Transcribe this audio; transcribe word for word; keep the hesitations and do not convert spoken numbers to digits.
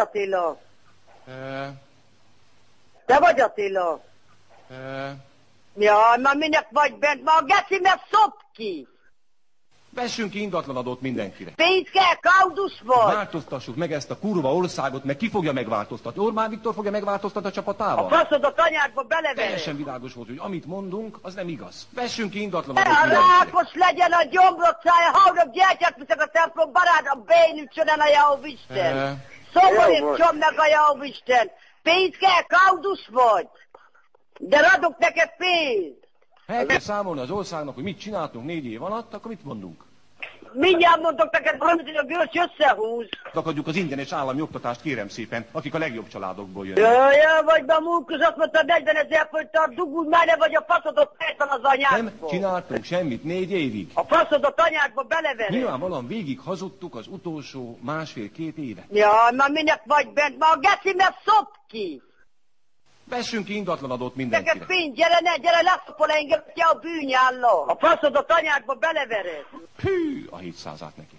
Attila? E... Te vagy Attila? E... Jaj, már minek vagy bent? Ma a geci meg szop ki! Vessünk ki ingatlanadót mindenkire. Pénz kell, kaudus vagy! Változtassuk meg ezt a kurva országot, meg ki fogja megváltoztatni? Orbán Viktor fogja megváltoztatni a csapatával? A faszodat anyádba belevered! Teljesen világos volt, hogy amit mondunk, az nem igaz. Vessünk ki ingatlanadót A mindenkire. rákos legyen a gyomrot szája, haurok gyertyát viszek a templom barát, a bénütsön el a Jahóisten! E... Szomorítson meg a Jahóisten! Pénz kell, kaudus vagy! De adok neked pénzt! El kell számolni az országnak, hogy mit csináltunk négy év alatt, akkor mit mondunk? Mindjárt mondok neked valamit, hogy a Görcs összehúz. Akadjuk az ingyenes állami oktatást, kérem szépen, akik a legjobb családokból jönnek. Jaj, jaj, vagy be a múltkor azt mondta, negyven ezer forintot dugulj már, ne vagy a faszodot fejtan az anyádba. Nem csináltunk semmit négy évig. A faszodot anyádba belevered. Nyilvánvalóan végig hazudtuk az utolsó másfél-két évet. Jaj, már minek vagy bent? Ma a geci meg szop ki. Vessünk ki ingatlanadót Neked mindenkire. pénz, gyere, ne, gyere, leszopol engem, te a bűnyálló. A faszodot anyádba belevered. Hű, a hétszázát neki.